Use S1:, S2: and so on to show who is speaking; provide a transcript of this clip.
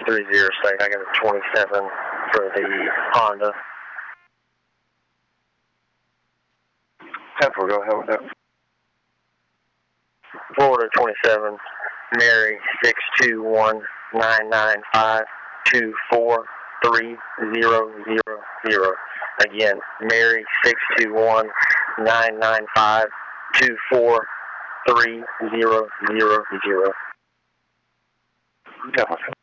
S1: 230 state. I got a 27 for the Honda.
S2: 10-4, go ahead with that.
S1: Florida 27, Mary 621-995-243-000. Again, Mary 621-995-243-000.
S2: Definitely.